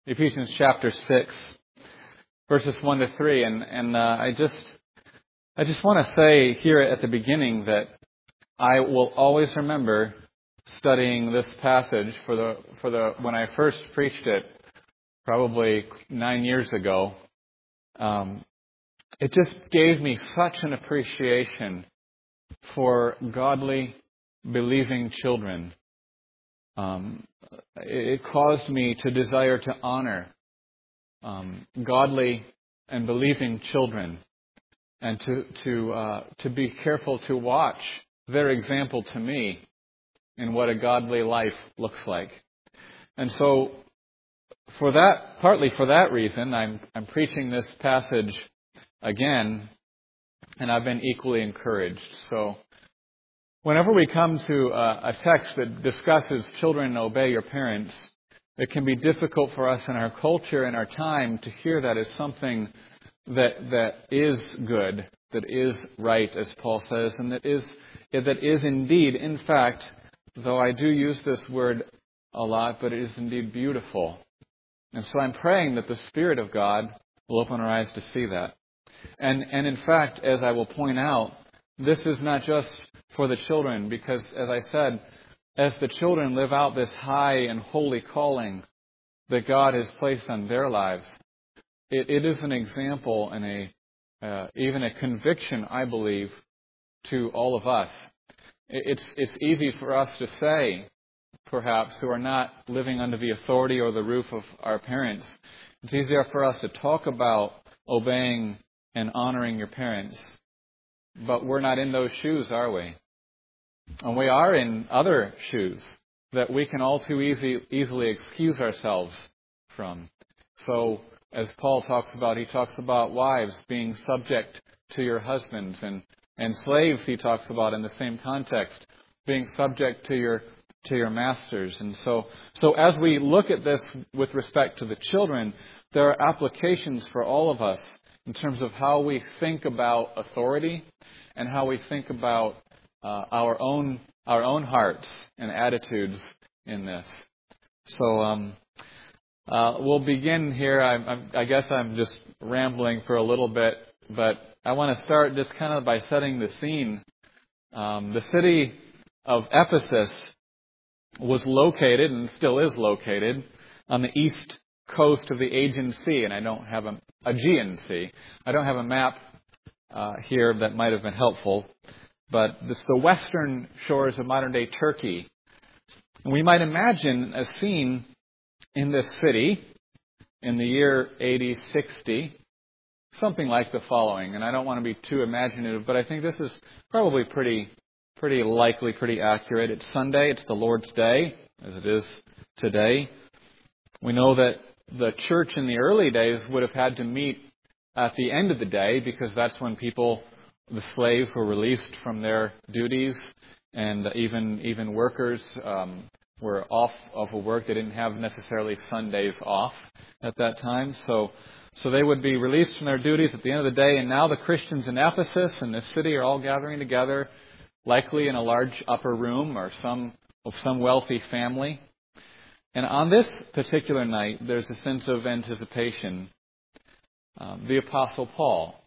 Ephesians chapter 6, verses 1 to 3. And I just want to say here at the beginning that I will always remember studying this passage for the when I first preached it, probably 9 years ago. It just gave me such an appreciation for godly, believing children. It caused me to desire to honor godly and believing children, and to be careful to watch their example to me in what a godly life looks like. And so, partly for that reason, I'm preaching this passage again, and I've been equally encouraged. So, whenever we come to a text that discusses children obey your parents, it can be difficult for us in our culture and our time to hear that as something that is good, that is right, as Paul says, and that is indeed, in fact, though I do use this word a lot, but it is indeed beautiful. And so I'm praying that the Spirit of God will open our eyes to see that. And in fact, as I will point out, this is not just for the children, because, as I said, as the children live out this high and holy calling that God has placed on their lives, it is an example and even a conviction, I believe, to all of us. It's easy for us to say, perhaps, who are not living under the authority or the roof of our parents. It's easier for us to talk about obeying and honoring your parents, but we're not in those shoes, are we? And we are in other shoes that we can all too easily excuse ourselves from. So, as Paul talks about, he talks about wives being subject to your husbands, and slaves, he talks about in the same context, being subject to your masters. And so as we look at this with respect to the children, there are applications for all of us in terms of how we think about authority and how we think about our own hearts and attitudes in this. So we'll begin here. I guess I'm just rambling for a little bit, but I want to start just kind of by setting the scene. The city of Ephesus was located, and still is located, on the east coast of the Aegean Sea, and I don't have Aegean Sea. I don't have a map here that might have been helpful, but this the western shores of modern-day Turkey. And we might imagine a scene in this city in the year AD 60, something like the following. And I don't want to be too imaginative, but I think this is probably pretty likely, pretty accurate. It's Sunday, it's the Lord's Day, as it is today. We know that the church in the early days would have had to meet at the end of the day, because that's when the slaves were released from their duties, and even workers were off of work. They didn't have necessarily Sundays off at that time. So they would be released from their duties at the end of the day, and now the Christians in Ephesus and this city are all gathering together, likely in a large upper room or some wealthy family. And on this particular night, there's a sense of anticipation. The Apostle Paul,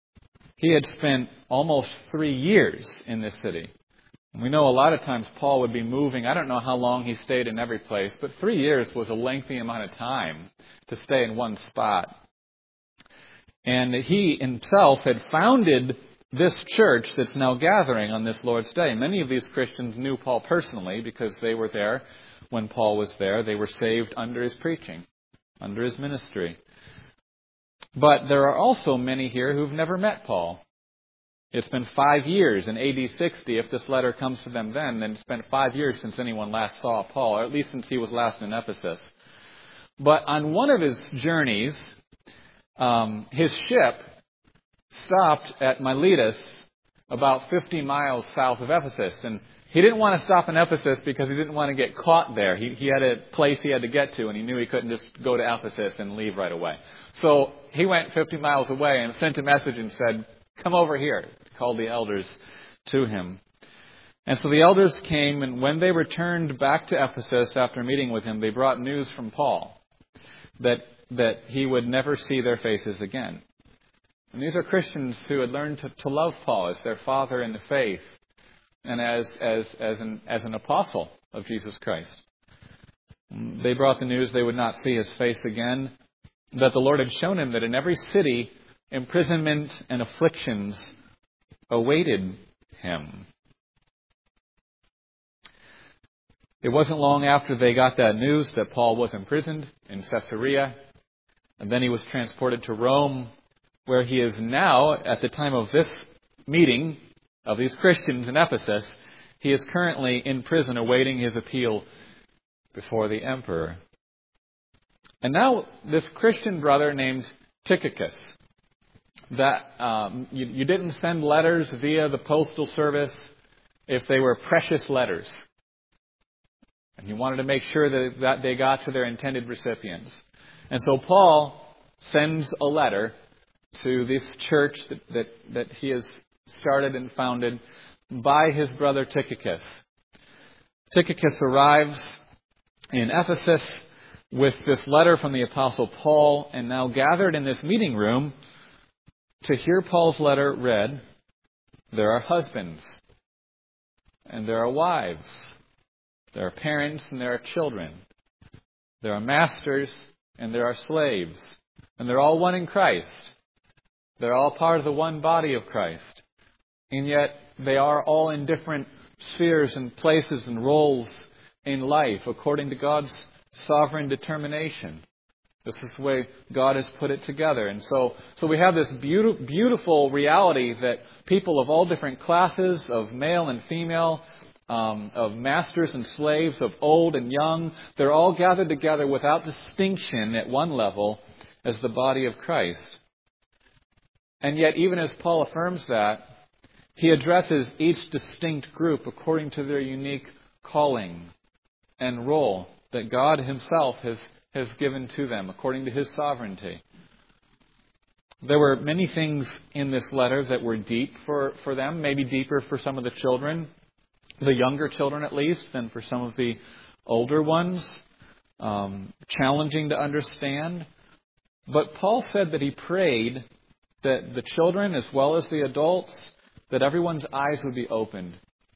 he had spent almost 3 years in this city. And we know a lot of times Paul would be moving. I don't know how long he stayed in every place, but 3 years was a lengthy amount of time to stay in one spot. And he himself had founded this church that's now gathering on this Lord's Day. Many of these Christians knew Paul personally because they were there when Paul was there. They were saved under his preaching, under his ministry. But there are also many here who've never met Paul. It's been 5 years in AD 60. If this letter comes to them then it's been 5 years since anyone last saw Paul, or at least since he was last in Ephesus. But on one of his journeys, his ship stopped at Miletus, about 50 miles south of Ephesus. And he didn't want to stop in Ephesus because he didn't want to get caught there. He had a place he had to get to, and he knew he couldn't just go to Ephesus and leave right away. So he went 50 miles away and sent a message and said, "Come over here," called the elders to him. And so the elders came, and when they returned back to Ephesus after meeting with him, they brought news from Paul. that he would never see their faces again. And these are Christians who had learned to love Paul as their father in the faith and as an apostle of Jesus Christ. They brought the news they would not see his face again, that the Lord had shown him that in every city imprisonment and afflictions awaited him. It wasn't long after they got that news that Paul was imprisoned in Caesarea, and then he was transported to Rome, where he is now, at the time of this meeting of these Christians in Ephesus, he is currently in prison awaiting his appeal before the emperor. And now this Christian brother named Tychicus, that you didn't send letters via the postal service if they were precious letters. And you wanted to make sure that they got to their intended recipients. And so Paul sends a letter to this church that he has started and founded by his brother Tychicus. Tychicus arrives in Ephesus with this letter from the Apostle Paul, and now gathered in this meeting room to hear Paul's letter read, there are husbands, and there are wives, there are parents, and there are children, there are masters, and there are slaves, and they're all one in Christ. They're all part of the one body of Christ. And yet they are all in different spheres and places and roles in life according to God's sovereign determination. This is the way God has put it together. And so we have this beautiful reality that people of all different classes, of male and female, of masters and slaves, of old and young, they're all gathered together without distinction at one level as the body of Christ. And yet, even as Paul affirms that, he addresses each distinct group according to their unique calling and role that God himself has given to them according to his sovereignty. There were many things in this letter that were deep for them, maybe deeper for some of the children, the younger children at least, than for some of the older ones, challenging to understand. But Paul said that he prayed that the children as well as the adults, that everyone's eyes would be opened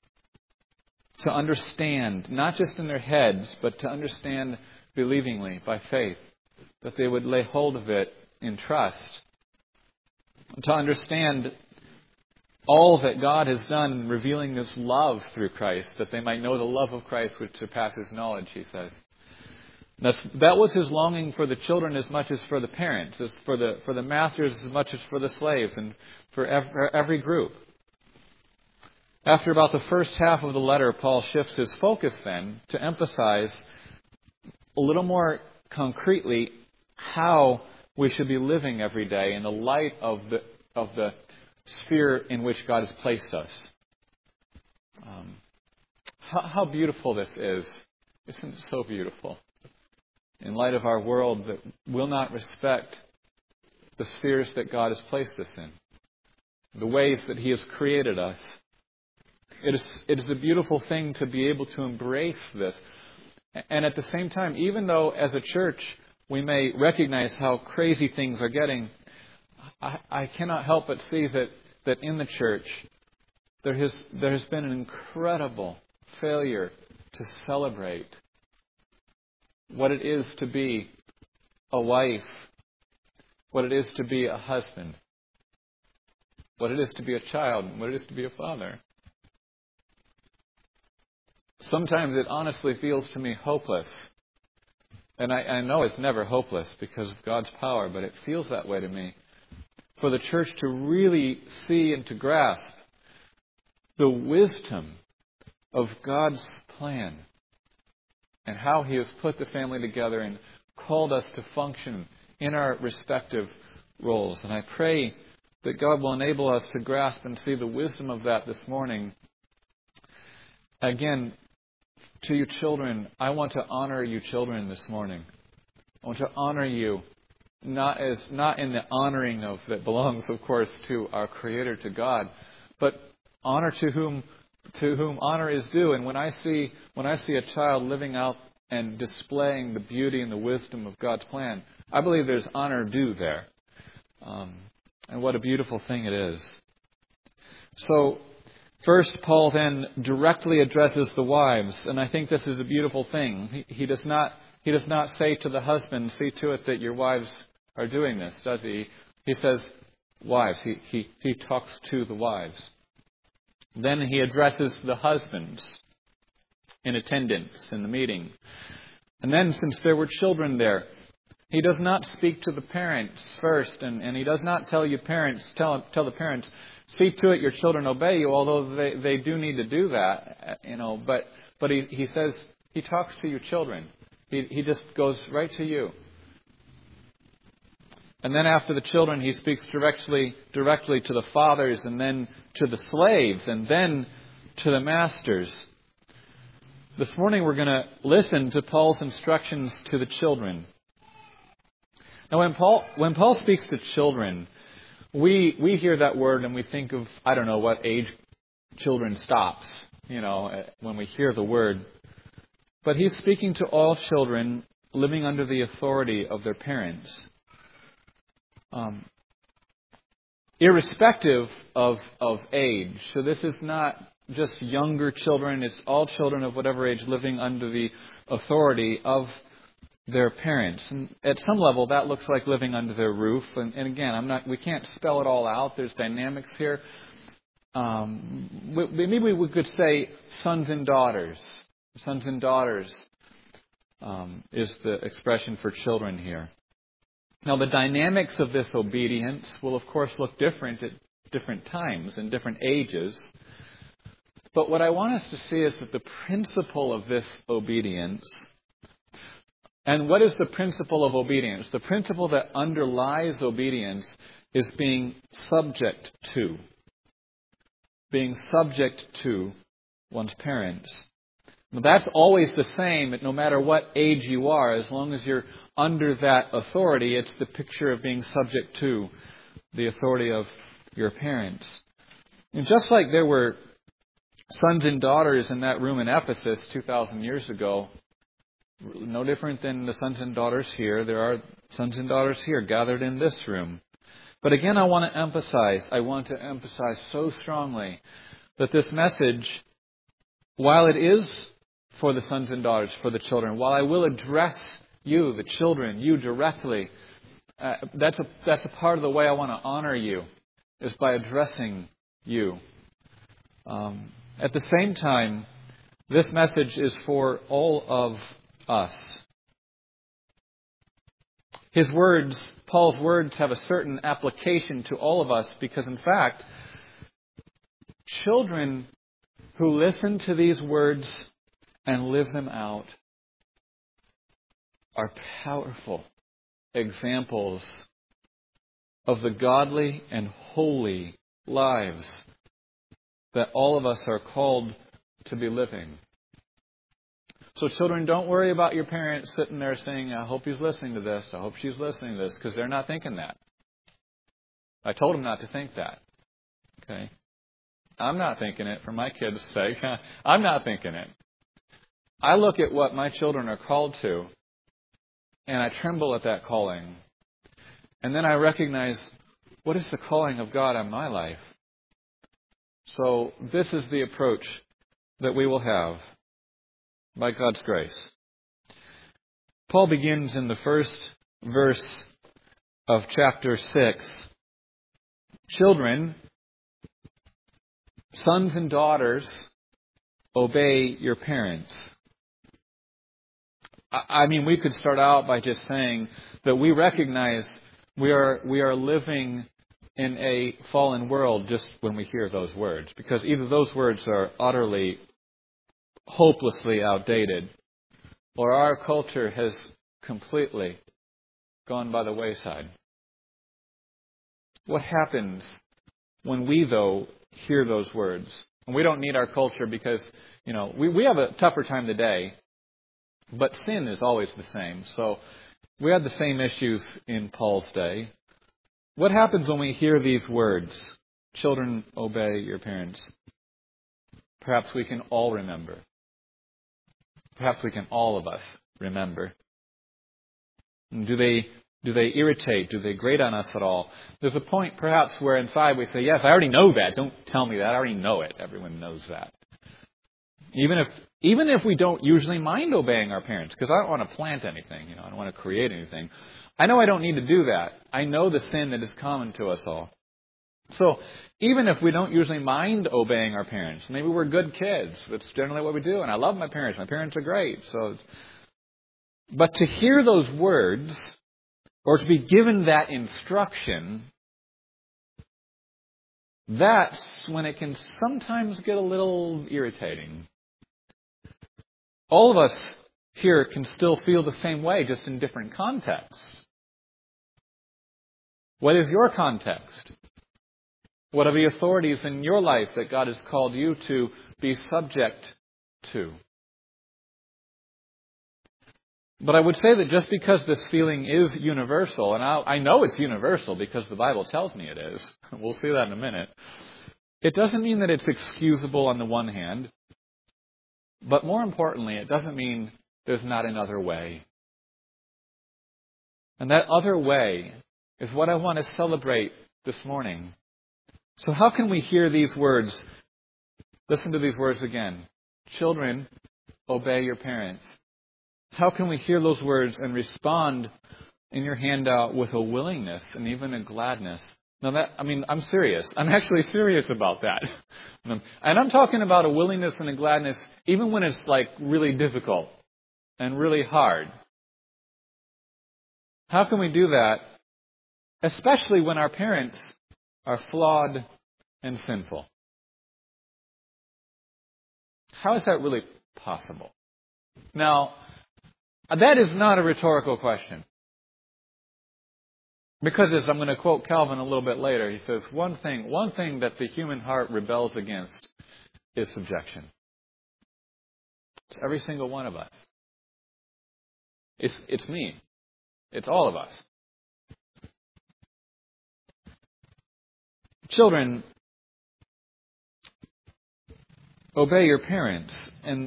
to understand, not just in their heads, but to understand believingly by faith, that they would lay hold of it in trust, to understand all that God has done in revealing His love through Christ, that they might know the love of Christ which surpasses knowledge, he says. That was his longing for the children as much as for the parents, as for the masters as much as for the slaves, and for every group. After about the first half of the letter, Paul shifts his focus then to emphasize a little more concretely how we should be living every day in the light of the sphere in which God has placed us. How beautiful this is. Isn't it so beautiful? In light of our world that will not respect the spheres that God has placed us in, the ways that He has created us. It is a beautiful thing to be able to embrace this. And at the same time, even though as a church we may recognize how crazy things are getting, I cannot help but see that in the church there has been an incredible failure to celebrate what it is to be a wife, what it is to be a husband, what it is to be a child, what it is to be a father. Sometimes it honestly feels to me hopeless. And I know it's never hopeless because of God's power, but it feels that way to me. For the church to really see and to grasp the wisdom of God's plan and how He has put the family together and called us to function in our respective roles. And I pray that God will enable us to grasp and see the wisdom of that this morning. Again, to you children, I want to honor you children this morning. I want to honor you, not in the honoring of that belongs, of course, to our Creator, to God, but honor to whom honor is due. And when I see a child living out and displaying the beauty and the wisdom of God's plan, I believe there's honor due there. And what a beautiful thing it is. So, first, Paul then directly addresses the wives, and I think this is a beautiful thing. He does not say to the husband, "See to it that your wives are doing this," does he? He says, "Wives." He talks to the wives. Then he addresses the husbands in attendance in the meeting. And then, since there were children there, he does not speak to the parents first, and he does not tell the parents, "See to it your children obey you," although they do need to do that, But he says he talks to your children. He just goes right to you. And then after the children, he speaks directly to the fathers, and then to the slaves, and then to the masters. This morning we're going to listen to Paul's instructions to the children. Now when Paul speaks to children, we hear that word and we think of, I don't know what age children stops, when we hear the word. But he's speaking to all children living under the authority of their parents. Irrespective of age. So this is not just younger children, it's all children of whatever age living under the authority of their parents. And at some level that looks like living under their roof. And again, we can't spell it all out. There's dynamics here. Maybe we could say sons and daughters. Sons and daughters is the expression for children here. Now, the dynamics of this obedience will, of course, look different at different times and different ages. But what I want us to see is that the principle of this obedience, and what is the principle of obedience? The principle that underlies obedience is being subject to. Being subject to one's parents. Now, that's always the same no matter what age you are, as long as you're under that authority. It's the picture of being subject to the authority of your parents. And just like there were sons and daughters in that room in Ephesus 2,000 years ago, no different than the sons and daughters here. There are sons and daughters here gathered in this room. But again, I want to emphasize so strongly that this message, while it is for the sons and daughters, for the children, while I will address you, the children, you directly, that's a part of the way I want to honor you, is by addressing you. At the same time, this message is for all of us. Paul's words have a certain application to all of us because, in fact, children who listen to these words and live them out are powerful examples of the godly and holy lives that all of us are called to be living. So children, don't worry about your parents sitting there saying, "I hope he's listening to this, I hope she's listening to this," because they're not thinking that. I told them not to think that. Okay? I'm not thinking it for my kids' sake. I'm not thinking it. I look at what my children are called to, and I tremble at that calling. And then I recognize, what is the calling of God on my life? So this is the approach that we will have by God's grace. Paul begins in the first verse of chapter 6. Children, sons and daughters, obey your parents. I mean, we could start out by just saying that we recognize we are living in a fallen world just when we hear those words, because either those words are utterly, hopelessly outdated, or our culture has completely gone by the wayside. What happens when we, though, hear those words? And we don't need our culture because, we have a tougher time today. But sin is always the same. So we had the same issues in Paul's day. What happens when we hear these words? Children, obey your parents. Perhaps we can all remember. Perhaps we can, all of us, remember? And do they irritate? Do they grate on us at all? There's a point perhaps where inside we say, yes, I already know that. Don't tell me that. I already know it. Everyone knows that. Even if we don't usually mind obeying our parents, because I don't want to plant anything, I don't want to create anything. I know I don't need to do that. I know the sin that is common to us all. So even if we don't usually mind obeying our parents, maybe we're good kids. That's generally what we do. And I love my parents. My parents are great. But to hear those words, or to be given that instruction, that's when it can sometimes get a little irritating. All of us here can still feel the same way, just in different contexts. What is your context? What are the authorities in your life that God has called you to be subject to? But I would say that just because this feeling is universal, and I know it's universal because the Bible tells me it is. We'll see that in a minute. It doesn't mean that it's excusable on the one hand. But more importantly, it doesn't mean there's not another way. And that other way is what I want to celebrate this morning. So how can we hear these words? Listen to these words again. Children, obey your parents. How can we hear those words and respond in your handout with a willingness and even a gladness? Now I'm serious. I'm actually serious about that. And I'm talking about a willingness and a gladness even when it's really difficult and really hard. How can we do that? Especially when our parents are flawed and sinful. How is that really possible? Now, that is not a rhetorical question. Because as I'm going to quote Calvin a little bit later, he says, one thing that the human heart rebels against is subjection. It's every single one of us. It's me. It's all of us. Children, obey your parents. And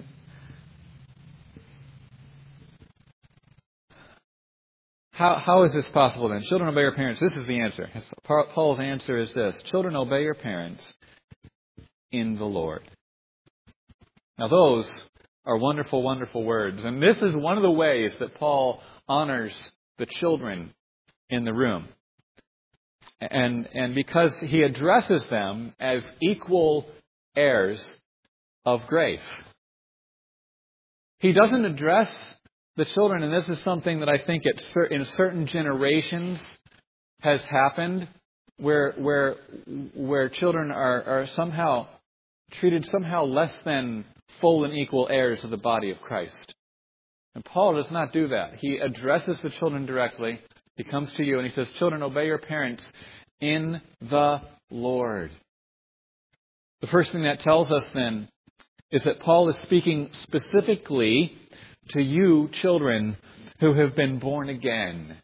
how is this possible then? Children, obey your parents. This is the answer. Paul's answer is this. Children, obey your parents in the Lord. Now those are wonderful, wonderful words. And this is one of the ways that Paul honors the children in the room. And because he addresses them as equal heirs of grace. He doesn't address the children, and this is something that I think in certain generations has happened, where children are somehow treated less than full and equal heirs of the body of Christ. And Paul does not do that. He addresses the children directly. He comes to you and he says, children, obey your parents in the Lord. The first thing that tells us then is that Paul is speaking specifically to you children who have been born again.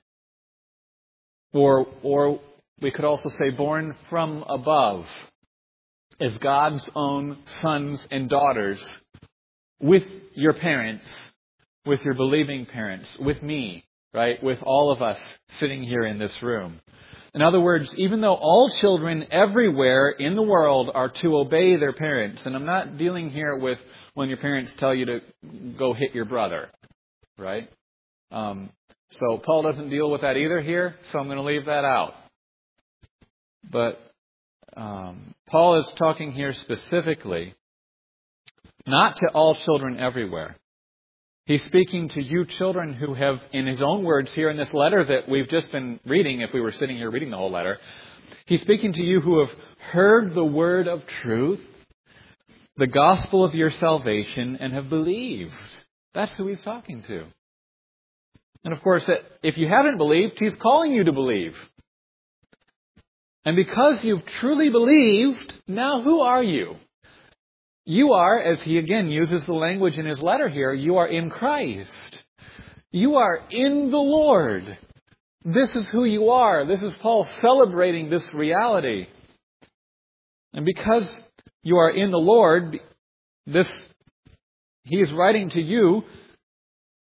Or we could also say born from above, as God's own sons and daughters, with your parents, with your believing parents, with me, right? With all of us sitting here in this room. In other words, even though all children everywhere in the world are to obey their parents, and I'm not dealing here with when your parents tell you to go hit your brother, right? So Paul doesn't deal with that either here, so I'm going to leave that out. But Paul is talking here specifically not to all children everywhere. He's speaking to you children who have, in his own words here in this letter that we've just been reading, if we were sitting here reading the whole letter, he's speaking to you who have heard the word of truth, the gospel of your salvation, and have believed. That's who he's talking to. And of course, if you haven't believed, he's calling you to believe. And because you've truly believed, now who are you? You are, as he again uses the language in his letter here, you are in Christ. You are in the Lord. This is who you are. This is Paul celebrating this reality. And because you are in the Lord, he is writing to you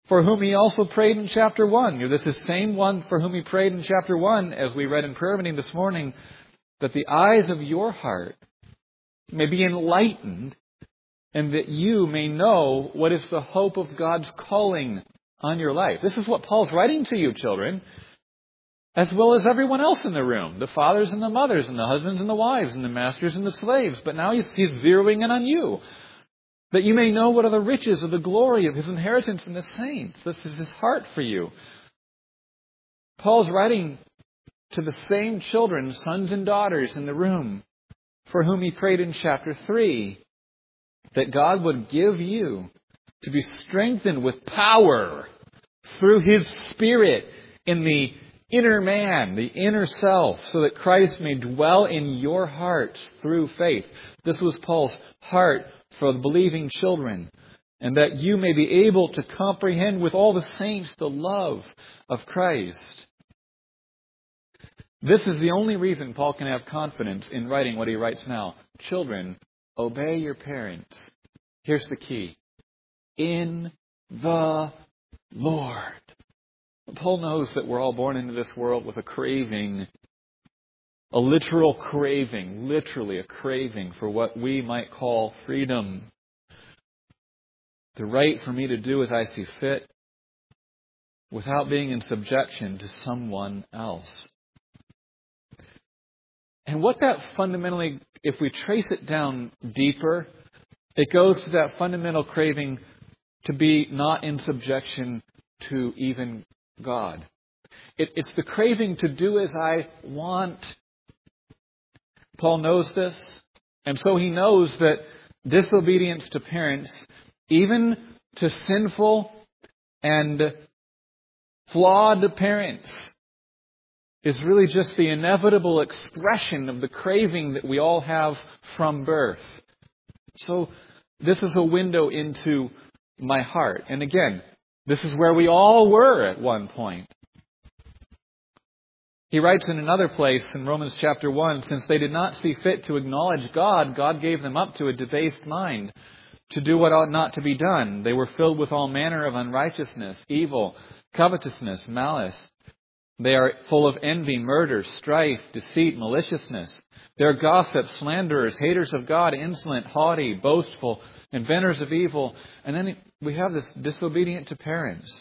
for whom he also prayed in chapter 1. This is the same one for whom he prayed in chapter 1, as we read in prayer meeting this morning, that the eyes of your heart may be enlightened, and that you may know what is the hope of God's calling on your life. This is what Paul's writing to you, children, as well as everyone else in the room, the fathers and the mothers, and the husbands and the wives, and the masters and the slaves. But now he's zeroing in on you, that you may know what are the riches of the glory of his inheritance in the saints. This is his heart for you. Paul's writing to the same children, sons and daughters in the room, for whom he prayed in chapter 3, that God would give you to be strengthened with power through his Spirit in the inner man, the inner self, so that Christ may dwell in your hearts through faith. This was Paul's heart for the believing children, and that you may be able to comprehend with all the saints the love of Christ. This is the only reason Paul can have confidence in writing what he writes now. Children, obey your parents. Here's the key. In the Lord. Paul knows that we're all born into this world with a craving, a literal craving, literally a craving for what we might call freedom. The right for me to do as I see fit without being in subjection to someone else. And what that fundamentally, if we trace it down deeper, it goes to that fundamental craving to be not in subjection to even God. It's the craving to do as I want. Paul knows this, and so he knows that disobedience to parents, even to sinful and flawed parents, is really just the inevitable expression of the craving that we all have from birth. So this is a window into my heart. And again, this is where we all were at one point. He writes in another place in Romans chapter 1, since they did not see fit to acknowledge God, God gave them up to a debased mind to do what ought not to be done. They were filled with all manner of unrighteousness, evil, covetousness, malice. They are full of envy, murder, strife, deceit, maliciousness. They are gossips, slanderers, haters of God, insolent, haughty, boastful, inventors of evil. And then we have this disobedient to parents.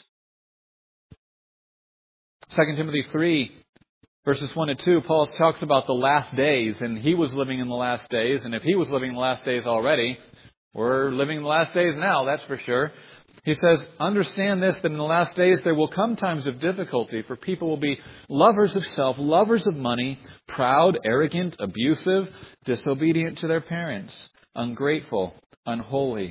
2 Timothy 3, verses 1 to 2, Paul talks about the last days, and he was living in the last days. And if he was living in the last days already, we're living in the last days now, that's for sure. He says, understand this, that in the last days there will come times of difficulty, for people will be lovers of self, lovers of money, proud, arrogant, abusive, disobedient to their parents, ungrateful, unholy.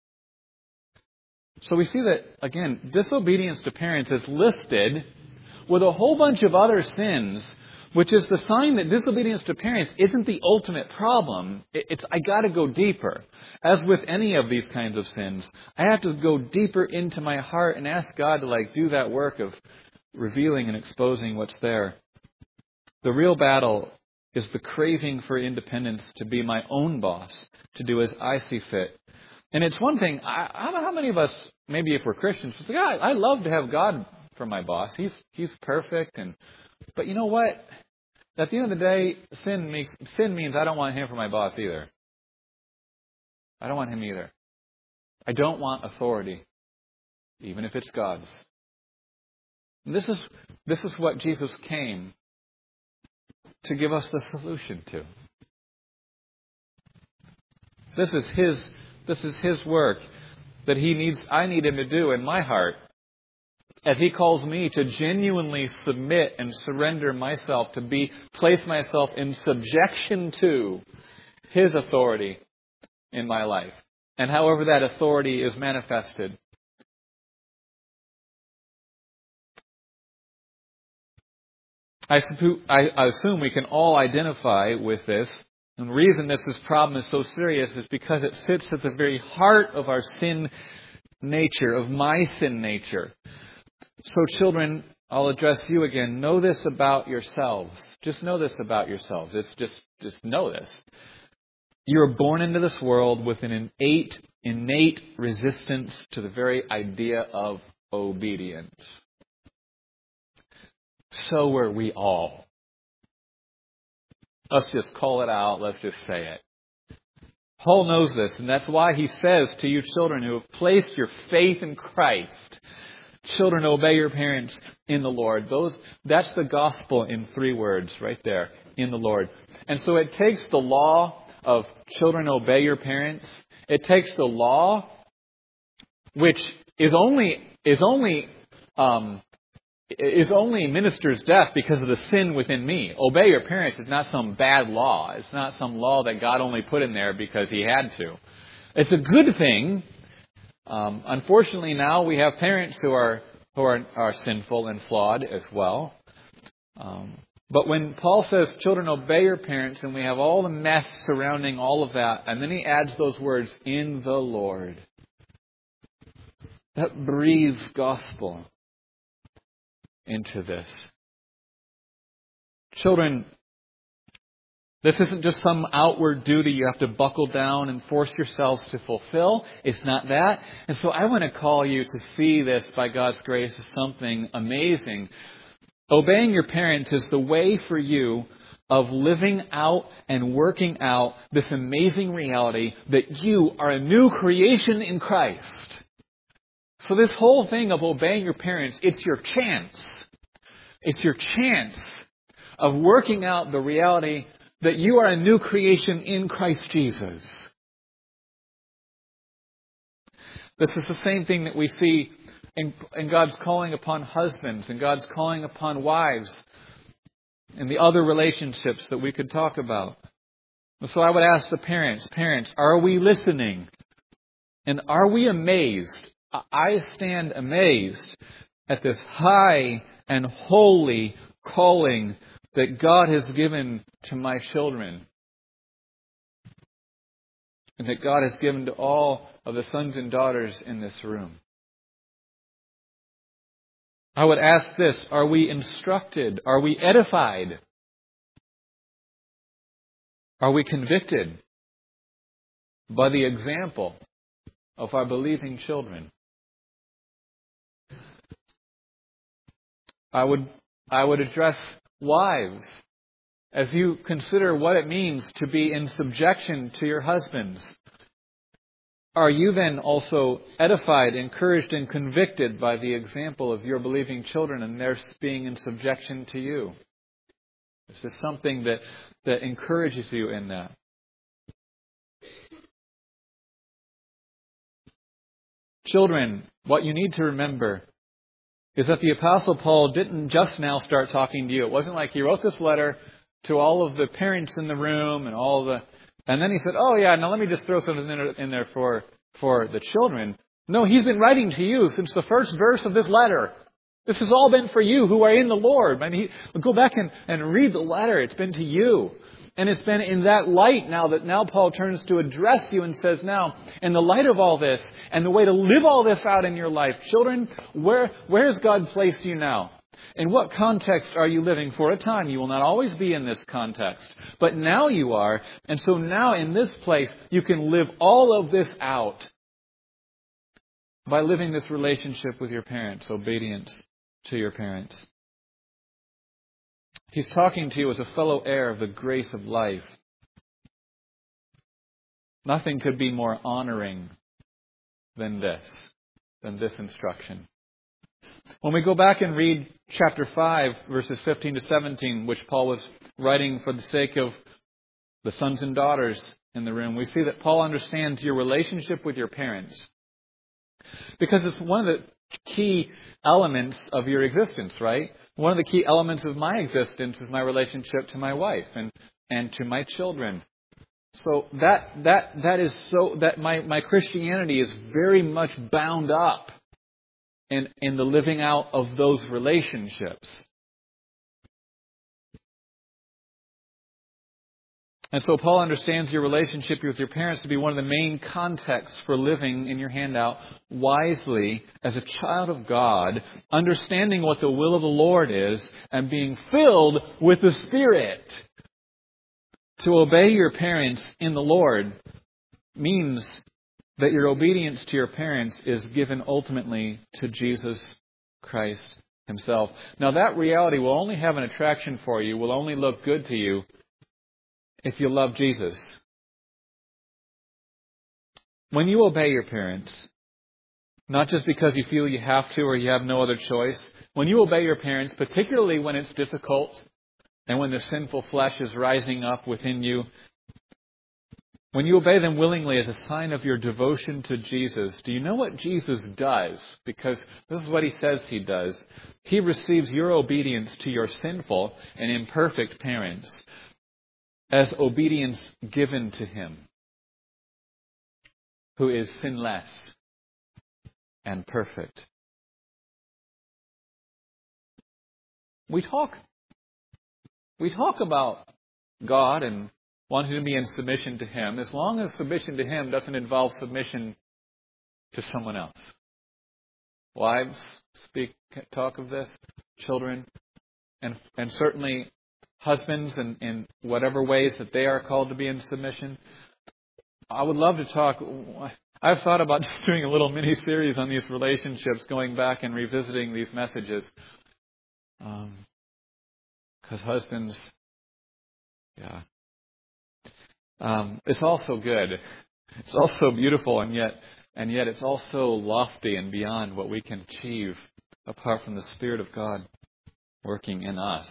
So we see that, again, disobedience to parents is listed with a whole bunch of other sins, which is the sign that disobedience to parents isn't the ultimate problem. I got to go deeper. As with any of these kinds of sins, I have to go deeper into my heart and ask God to do that work of revealing and exposing what's there. The real battle is the craving for independence, to be my own boss, to do as I see fit. And it's one thing, how many of us, maybe if we're Christians, say, I love to have God for my boss. He's perfect. But you know what? At the end of the day, sin means I don't want him for my boss either. I don't want him either. I don't want authority, even if it's God's. And this is what Jesus came to give us the solution to. This is his work that I need him to do in my heart, as he calls me to genuinely submit and surrender myself, to place myself in subjection to his authority in my life, and however that authority is manifested. I assume we can all identify with this. And the reason this problem is so serious is because it sits at the very heart of our sin nature, of my sin nature. So children, I'll address you again. Know this about yourselves. Just know this about yourselves. Just know this. You're born into this world with an innate resistance to the very idea of obedience. So were we all. Let's just call it out. Let's just say it. Paul knows this, and that's why he says to you children who have placed your faith in Christ, children, obey your parents in the Lord. That's the gospel in 3 words right there, in the Lord. And so it takes the law of children, obey your parents. It takes the law, which is only ministers death because of the sin within me. Obey your parents is not some bad law. It's not some law that God only put in there because He had to. It's a good thing. Unfortunately, now we have parents who are sinful and flawed as well. But when Paul says, children, obey your parents, and we have all the mess surrounding all of that, and then he adds those words, in the Lord. That breathes gospel into this. Children, this isn't just some outward duty you have to buckle down and force yourselves to fulfill. It's not that. And so I want to call you to see this by God's grace as something amazing. Obeying your parents is the way for you of living out and working out this amazing reality that you are a new creation in Christ. So this whole thing of obeying your parents, it's your chance. It's your chance of working out the reality that you are a new creation in Christ Jesus. This is the same thing that we see in God's calling upon husbands and God's calling upon wives and the other relationships that we could talk about. So I would ask the parents, are we listening? And are we amazed? I stand amazed at this high and holy calling that God has given to my children. And that God has given to all of the sons and daughters in this room. I would ask this, are we instructed? Are we edified? Are we convicted by the example of our believing children? I would address wives as you consider what it means to be in subjection to your husbands. Are you then also edified, encouraged, and convicted by the example of your believing children and their being in subjection to you? Is this something that encourages you in that? Children, what you need to remember is that the Apostle Paul didn't just now start talking to you. It wasn't like he wrote this letter to all of the parents in the room and then he said, oh yeah, now let me just throw something in there for the children. No, he's been writing to you since the first verse of this letter. This has all been for you who are in the Lord. Go back and read the letter. It's been to you. And it's been in that light now Paul turns to address you and says, now, in the light of all this and the way to live all this out in your life, children, where has God placed you now? In what context are you living? For a time, you will not always be in this context. But now you are. And so now in this place, you can live all of this out by living this relationship with your parents, obedience to your parents. He's talking to you as a fellow heir of the grace of life. Nothing could be more honoring than this instruction. When we go back and read chapter 5, verses 15 to 17, which Paul was writing for the sake of the sons and daughters in the room, we see that Paul understands your relationship with your parents. Because it's one of the key elements of your existence, right? One of the key elements of my existence is my relationship to my wife and to my children. So that my Christianity is very much bound up in the living out of those relationships. And so Paul understands your relationship with your parents to be one of the main contexts for living in your handout wisely as a child of God, understanding what the will of the Lord is, and being filled with the Spirit. To obey your parents in the Lord means that your obedience to your parents is given ultimately to Jesus Christ Himself. Now that reality will only have an attraction for you, will only look good to you if you love Jesus. When you obey your parents, not just because you feel you have to or you have no other choice, when you obey your parents, particularly when it's difficult and when the sinful flesh is rising up within you, when you obey them willingly as a sign of your devotion to Jesus, do you know what Jesus does? Because this is what He says He does. He receives your obedience to your sinful and imperfect parents as obedience given to Him, who is sinless and perfect. We talk about God and wanting to be in submission to Him, as long as submission to Him doesn't involve submission to someone else. Wives talk of this, children, and certainly husbands in whatever ways that they are called to be in submission. I would love to talk. I've thought about just doing a little mini-series on these relationships, going back and revisiting these messages. Because husbands, it's also good. It's also beautiful, and yet it's also lofty and beyond what we can achieve apart from the Spirit of God working in us.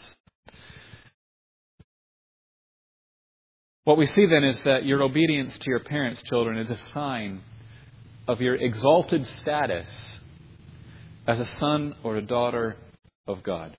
What we see then is that your obedience to your parents, children, is a sign of your exalted status as a son or a daughter of God.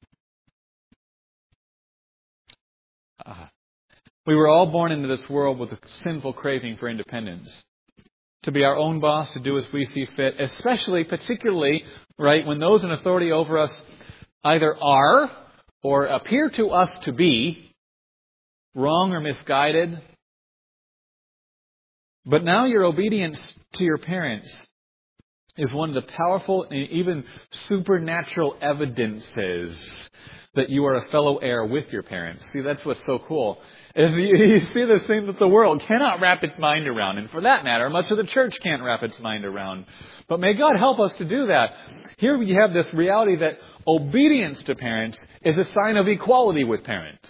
We were all born into this world with a sinful craving for independence. To be our own boss, to do as we see fit, particularly, right, when those in authority over us either are or appear to us to be wrong or misguided. But now your obedience to your parents is one of the powerful and even supernatural evidences that you are a fellow heir with your parents. See, that's what's so cool. Is you see this thing that the world cannot wrap its mind around. And for that matter, much of the church can't wrap its mind around. But may God help us to do that. Here we have this reality that obedience to parents is a sign of equality with parents.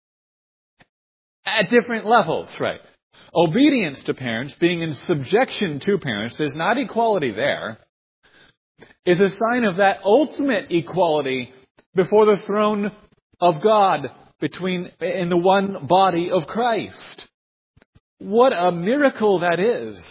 At different levels, right? Obedience to parents, being in subjection to parents, there's not equality there, is a sign of that ultimate equality before the throne of God in the one body of Christ. What a miracle that is.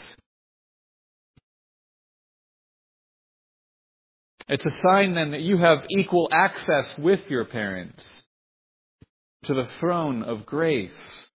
It's a sign then that you have equal access with your parents to the throne of grace.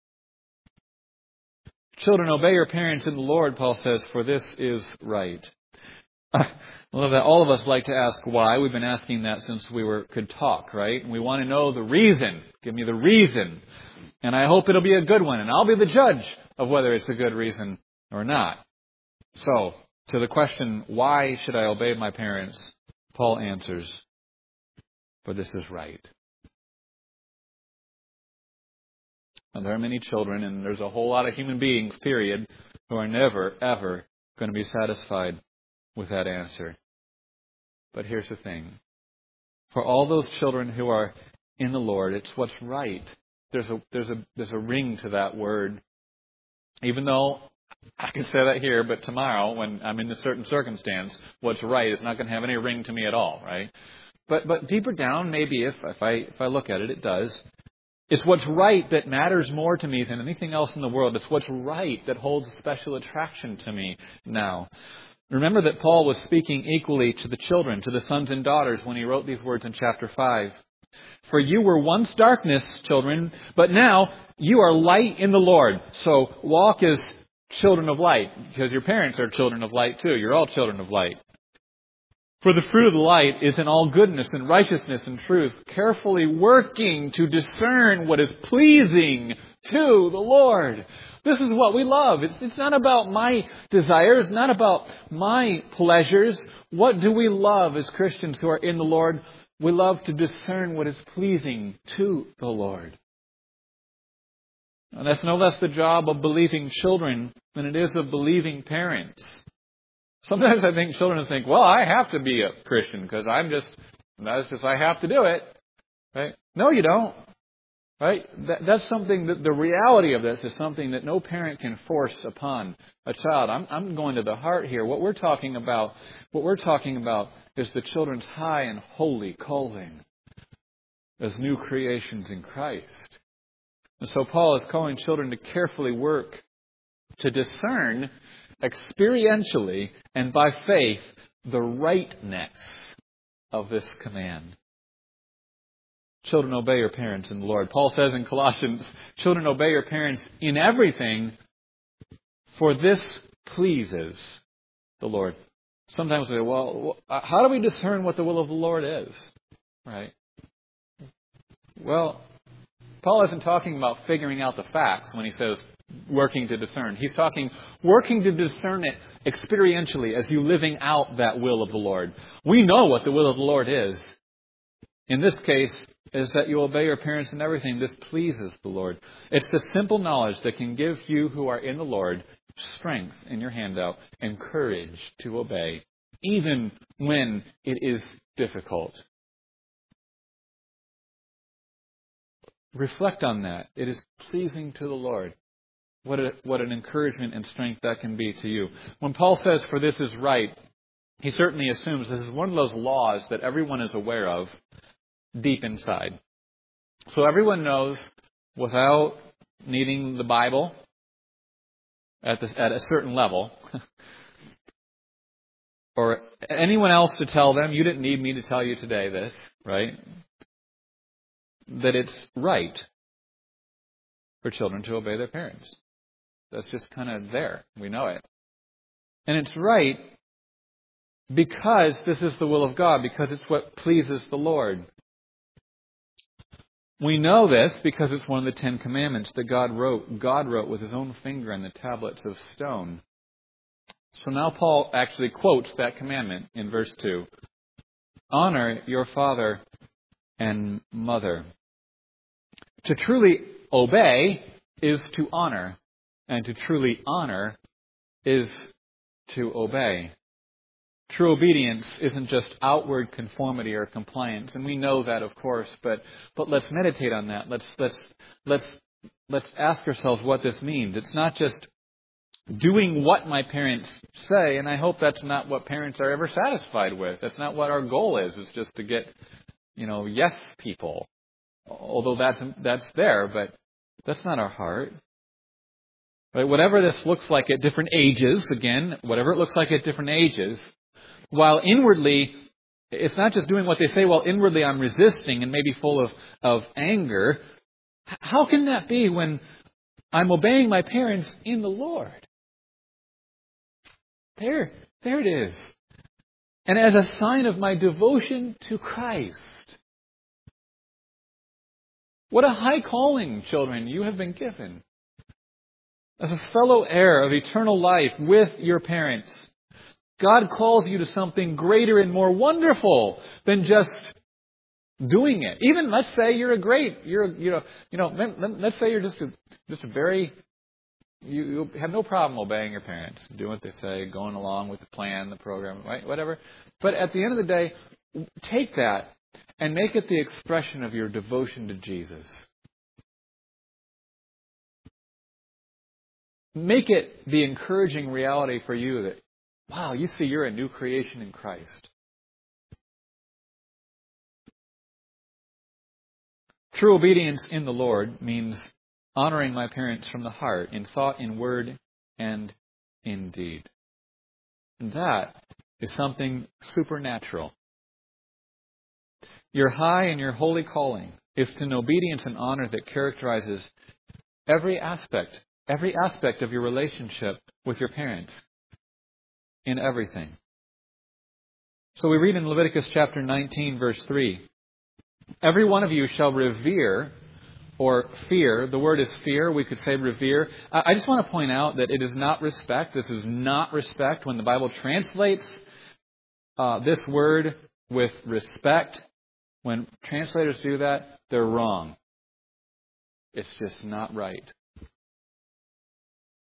Children, obey your parents in the Lord, Paul says, for this is right. I love that. All of us like to ask why. We've been asking that since we could talk, right? And we want to know the reason. Give me the reason. And I hope it'll be a good one. And I'll be the judge of whether it's a good reason or not. So, to the question, why should I obey my parents? Paul answers, for this is right. And there are many children, and there's a whole lot of human beings, period, who are never, ever going to be satisfied with that answer. But here's the thing. For all those children who are in the Lord, it's what's right. There's a ring to that word. Even though I can say that here, but tomorrow, when I'm in a certain circumstance, what's right is not going to have any ring to me at all, right? But deeper down, maybe if I look at it, it does. It's what's right that matters more to me than anything else in the world. It's what's right that holds special attraction to me now. Remember that Paul was speaking equally to the children, to the sons and daughters, when he wrote these words in chapter 5. For you were once darkness, children, but now you are light in the Lord. So walk as children of light, because your parents are children of light too. You're all children of light. For the fruit of the light is in all goodness and righteousness and truth, carefully working to discern what is pleasing to the Lord. This is what we love. It's not about my desires, not about my pleasures. What do we love as Christians who are in the Lord? We love to discern what is pleasing to the Lord. And that's no less the job of believing children than it is of believing parents. Sometimes I think children think, well, I have to be a Christian because I have to do it. Right? No, you don't. Right? That's something that the reality of this is something that no parent can force upon a child. I'm going to the heart here. What we're talking about is the children's high and holy calling as new creations in Christ. And so Paul is calling children to carefully work to discern experientially and by faith the rightness of this command. Children, obey your parents in the Lord. Paul says in Colossians, children, obey your parents in everything, for this pleases the Lord. Sometimes we say, well, how do we discern what the will of the Lord is? Right? Well, Paul isn't talking about figuring out the facts when he says working to discern. He's talking working to discern it experientially as you living out that will of the Lord. We know what the will of the Lord is. In this case, is that you obey your parents in everything. This pleases the Lord. It's the simple knowledge that can give you who are in the Lord strength in your handout and courage to obey, even when it is difficult. Reflect on that. It is pleasing to the Lord. What an encouragement and strength that can be to you. When Paul says, for this is right, he certainly assumes this is one of those laws that everyone is aware of deep inside. So everyone knows, without needing the Bible at a certain level, or anyone else to tell them, you didn't need me to tell you today this, right? That it's right for children to obey their parents. That's just kind of there. We know it. And it's right because this is the will of God, because it's what pleases the Lord. We know this because it's one of the 10 Commandments that God wrote with His own finger on the tablets of stone. So now Paul actually quotes that commandment in verse 2. Honor your father and mother. To truly obey is to honor, and to truly honor is to obey. True obedience isn't just outward conformity or compliance, and we know that, of course. But let's meditate on that. Let's ask ourselves what this means. It's not just doing what my parents say, and I hope that's not what parents are ever satisfied with. That's not what our goal is. It's just to get, yes people. Although that's there, but that's not our heart. Right? Whatever this looks like at different ages, again, whatever it looks like at different ages. While inwardly, it's not just doing what they say, while inwardly I'm resisting and maybe full of anger. How can that be when I'm obeying my parents in the Lord? There it is. And as a sign of my devotion to Christ. What a high calling, children, you have been given. As a fellow heir of eternal life with your parents. God calls you to something greater and more wonderful than just doing it. Even let's say let's say you're just a very, you have no problem obeying your parents, doing what they say, going along with the plan, the program, right? Whatever. But at the end of the day, take that and make it the expression of your devotion to Jesus. Make it the encouraging reality for you that, wow, you see you're a new creation in Christ. True obedience in the Lord means honoring my parents from the heart, in thought, in word, and in deed. And that is something supernatural. Your high and your holy calling is to an obedience and honor that characterizes every aspect of your relationship with your parents. In everything. So we read in Leviticus chapter 19, verse 3, every one of you shall revere or fear. The word is fear. We could say revere. I just want to point out that it is not respect. This is not respect. When the Bible translates this word with respect, when translators do that, they're wrong. It's just not right.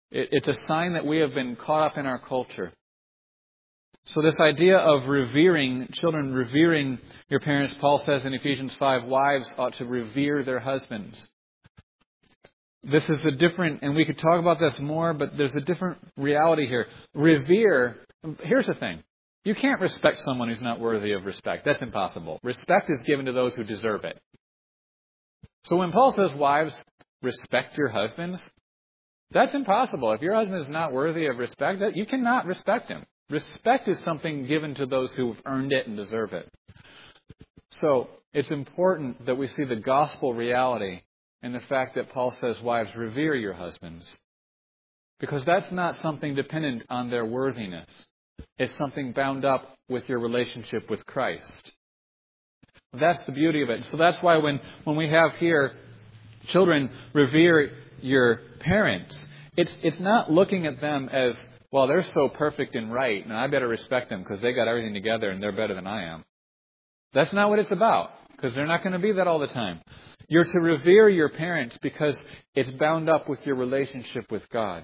It's a sign that we have been caught up in our culture. So this idea of revering children, revering your parents, Paul says in Ephesians 5, wives ought to revere their husbands. This is a different, and we could talk about this more, but there's a different reality here. Revere, here's the thing. You can't respect someone who's not worthy of respect. That's impossible. Respect is given to those who deserve it. So when Paul says, wives, respect your husbands, that's impossible. If your husband is not worthy of respect, you cannot respect him. Respect is something given to those who have earned it and deserve it. So it's important that we see the gospel reality in the fact that Paul says, wives, revere your husbands. Because that's not something dependent on their worthiness. It's something bound up with your relationship with Christ. That's the beauty of it. So that's why when we have here, children, revere your parents, it's not looking at them as, well, they're so perfect and right, and I better respect them because they got everything together and they're better than I am. That's not what it's about, because they're not going to be that all the time. You're to revere your parents because it's bound up with your relationship with God.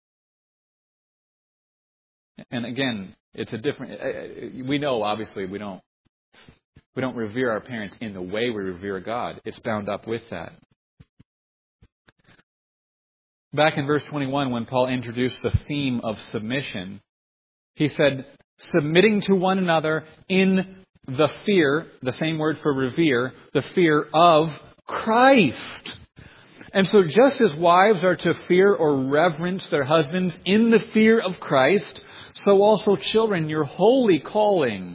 And again, it's a different, we know obviously we don't revere our parents in the way we revere God. It's bound up with that. Back in verse 21, when Paul introduced the theme of submission, he said, submitting to one another in the fear, the same word for revere, the fear of Christ. And so just as wives are to fear or reverence their husbands in the fear of Christ, so also children, your holy calling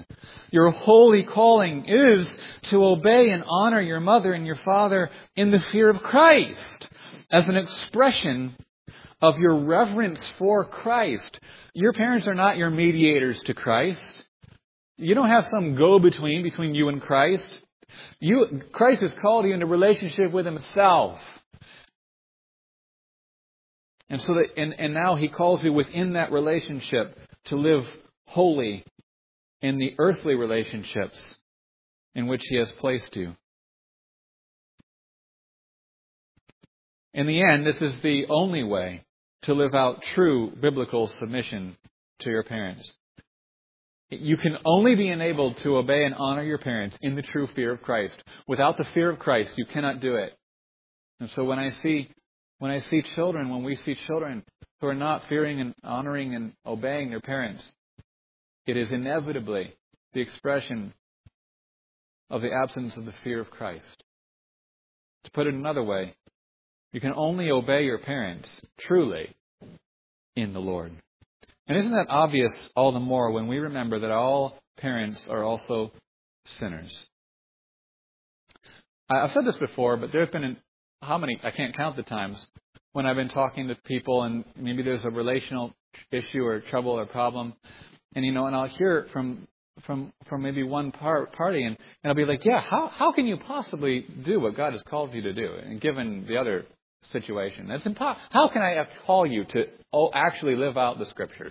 is to obey and honor your mother and your father in the fear of Christ, as an expression of your reverence for Christ. Your parents are not your mediators to Christ. You don't have some go-between between you and Christ. Christ has called you into relationship with Himself. And so and now He calls you within that relationship to live holy in the earthly relationships in which He has placed you. In the end, this is the only way to live out true biblical submission to your parents. You can only be enabled to obey and honor your parents in the true fear of Christ. Without the fear of Christ, you cannot do it. And so when we see children who are not fearing and honoring and obeying their parents, it is inevitably the expression of the absence of the fear of Christ. To put it another way, you can only obey your parents truly in the Lord. And isn't that obvious all the more when we remember that all parents are also sinners? I've said this before, but there have been how many? I can't count the times when I've been talking to people and maybe there's a relational issue or trouble or problem, and I'll hear it from maybe one party, and I'll be like, yeah, how can you possibly do what God has called you to do? And given the other situation, that's impossible. How can I call you to actually live out the Scriptures?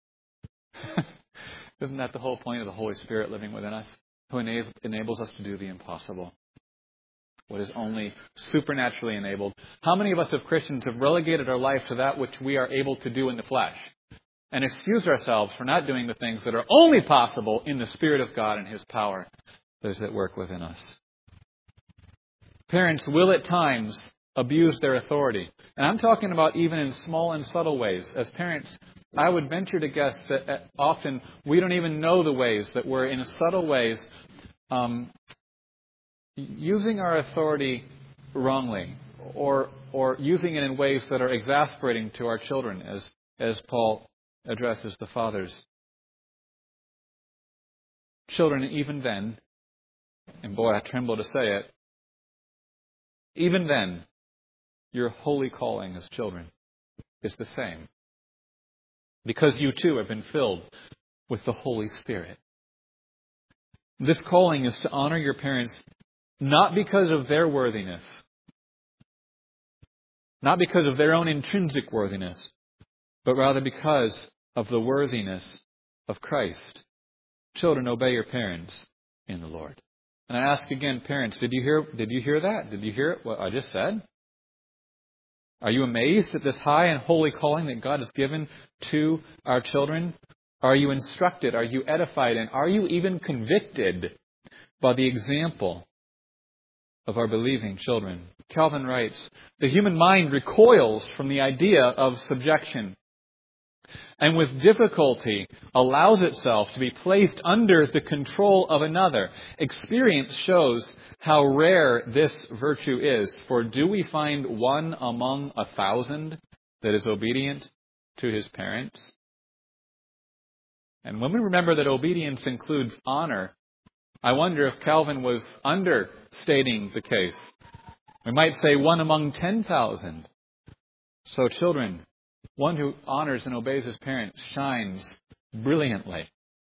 Isn't that the whole point of the Holy Spirit living within us, who enables us to do the impossible? What is only supernaturally enabled. How many of us as Christians have relegated our life to that which we are able to do in the flesh and excuse ourselves for not doing the things that are only possible in the Spirit of God and His power that is at work within us? Parents will at times abuse their authority. And I'm talking about even in small and subtle ways. As parents, I would venture to guess that often we don't even know the ways that we're in subtle ways using our authority wrongly or using it in ways that are exasperating to our children, as Paul addresses the fathers. Children, even then, and boy, I tremble to say it, even then, your holy calling as children is the same. Because you too have been filled with the Holy Spirit. This calling is to honor your parents not because of their worthiness, not because of their own intrinsic worthiness, but rather because of the worthiness of Christ. Children, obey your parents in the Lord. And I ask again, parents, did you hear that? Did you hear what I just said? Are you amazed at this high and holy calling that God has given to our children? Are you instructed? Are you edified? And are you even convicted by the example of our believing children? Calvin writes, "The human mind recoils from the idea of subjection, and with difficulty allows itself to be placed under the control of another. Experience shows how rare this virtue is. For do we find one among 1,000 that is obedient to his parents?" And when we remember that obedience includes honor, I wonder if Calvin was understating the case. We might say one among 10,000. So children, one who honors and obeys his parents shines brilliantly.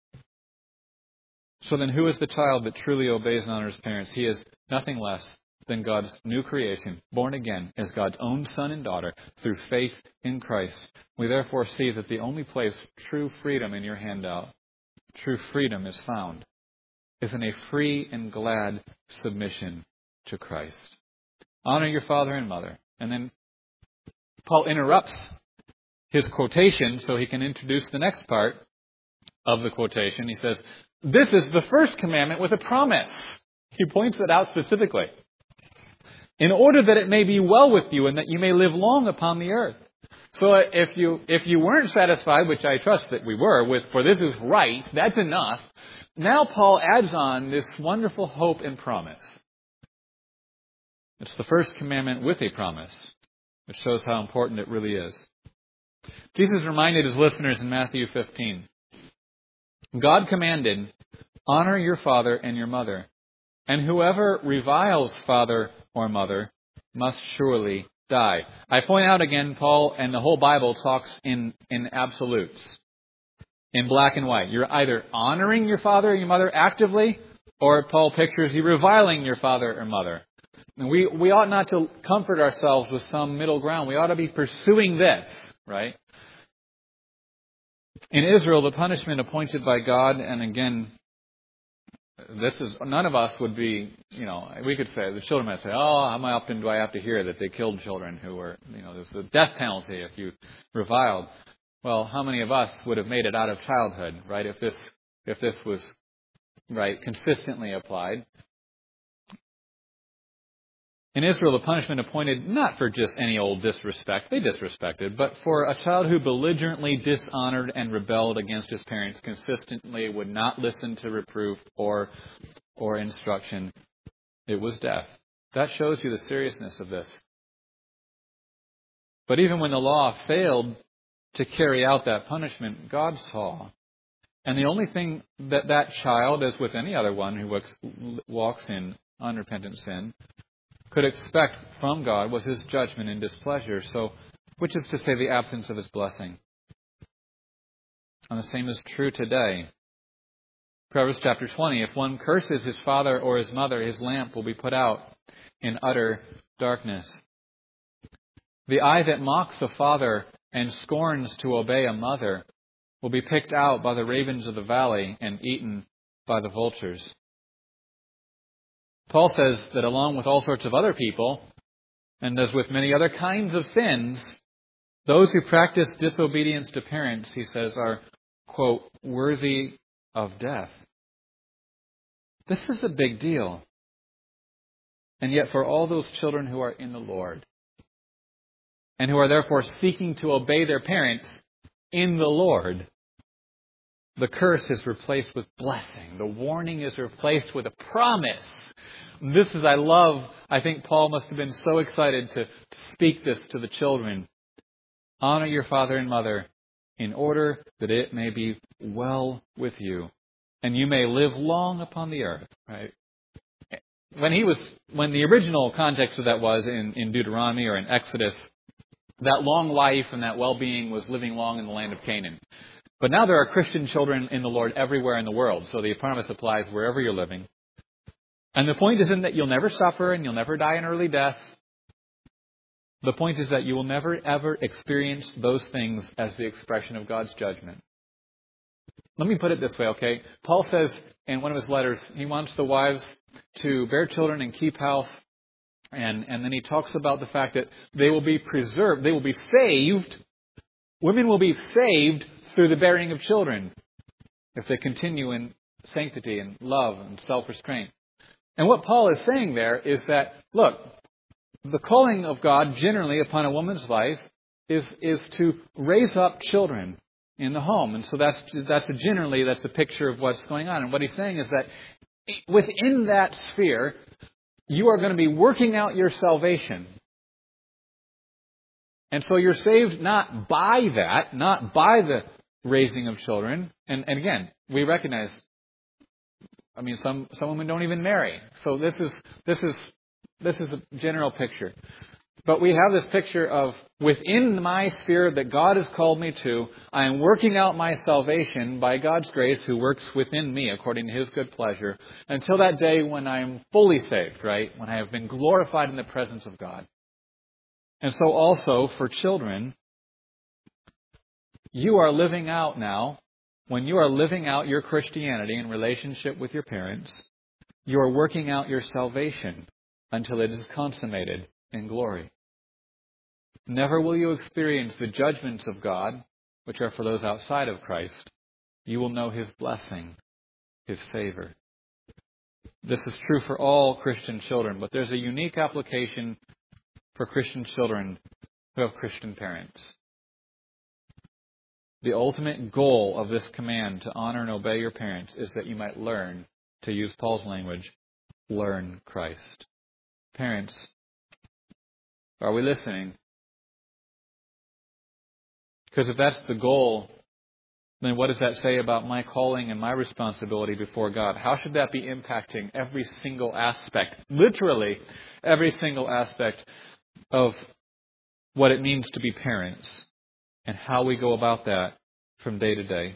So then who is the child that truly obeys and honors parents? He is nothing less than God's new creation, born again as God's own son and daughter through faith in Christ. We therefore see that the only place true freedom in your handout, true freedom is found, is in a free and glad submission to Christ. Honor your father and mother. And then Paul interrupts his quotation so he can introduce the next part of the quotation. He says, "This is the first commandment with a promise." He points it out specifically. "In order that it may be well with you and that you may live long upon the earth." So if you weren't satisfied, which I trust that we were, with "for this is right," that's enough. Now Paul adds on this wonderful hope and promise. It's the first commandment with a promise, which shows how important it really is. Jesus reminded his listeners in Matthew 15, God commanded, "Honor your father and your mother, and whoever reviles father or mother must surely die." I point out again, Paul and the whole Bible talks in absolutes, in black and white. You're either honoring your father or your mother actively, or Paul pictures you reviling your father or mother. And we ought not to comfort ourselves with some middle ground. We ought to be pursuing this, right? In Israel, the punishment appointed by God, and again, none of us would be, we could say, the children might say, "Oh, how often do I have to hear that they killed children who were, there's a death penalty if you reviled." Well, how many of us would have made it out of childhood, right? If this was, right, consistently applied. In Israel, the punishment appointed not for just any old disrespect, they disrespected, but for a child who belligerently dishonored and rebelled against his parents, consistently would not listen to reproof or instruction, it was death. That shows you the seriousness of this. But even when the law failed to carry out that punishment, God saw. And the only thing that child, as with any other one who walks in unrepentant sin, could expect from God was his judgment and displeasure, which is to say the absence of his blessing. And the same is true today. Proverbs chapter 20, if one curses his father or his mother, his lamp will be put out in utter darkness. The eye that mocks a father and scorns to obey a mother will be picked out by the ravens of the valley and eaten by the vultures. Paul says that along with all sorts of other people, and as with many other kinds of sins, those who practice disobedience to parents, he says, are, quote, "worthy of death." This is a big deal. And yet for all those children who are in the Lord, and who are therefore seeking to obey their parents in the Lord, the curse is replaced with blessing. The warning is replaced with a promise. This is, I think Paul must have been so excited to speak this to the children. Honor your father and mother in order that it may be well with you and you may live long upon the earth. Right? When the original context of that was in Deuteronomy or in Exodus, that long life and that well-being was living long in the land of Canaan. But now there are Christian children in the Lord everywhere in the world, so the promise applies wherever you're living. And the point isn't that you'll never suffer and you'll never die an early death. The point is that you will never, ever experience those things as the expression of God's judgment. Let me put it this way, okay? Paul says in one of his letters, he wants the wives to bear children and keep house And then he talks about the fact that they will be preserved, they will be saved. Women will be saved through the bearing of children if they continue in sanctity and love and self-restraint. And what Paul is saying there is that, look, the calling of God generally upon a woman's life is to raise up children in the home. And so that's a picture of what's going on. And what he's saying is that within that sphere, you are going to be working out your salvation. And so you're saved not by that, not by the raising of children. And again, we recognize, some women don't even marry. So this is a general picture. But we have this picture of within my sphere that God has called me to, I am working out my salvation by God's grace who works within me according to His good pleasure until that day when I am fully saved, right? When I have been glorified in the presence of God. And so also for children, you are living out now, when you are living out your Christianity in relationship with your parents, you are working out your salvation until it is consummated in glory. Never will you experience the judgments of God, which are for those outside of Christ. You will know His blessing, His favor. This is true for all Christian children, but there's a unique application for Christian children who have Christian parents. The ultimate goal of this command to honor and obey your parents is that you might learn, to use Paul's language, learn Christ. Parents, are we listening? Because if that's the goal, then what does that say about my calling and my responsibility before God? How should that be impacting every single aspect, literally every single aspect of what it means to be parents and how we go about that from day to day?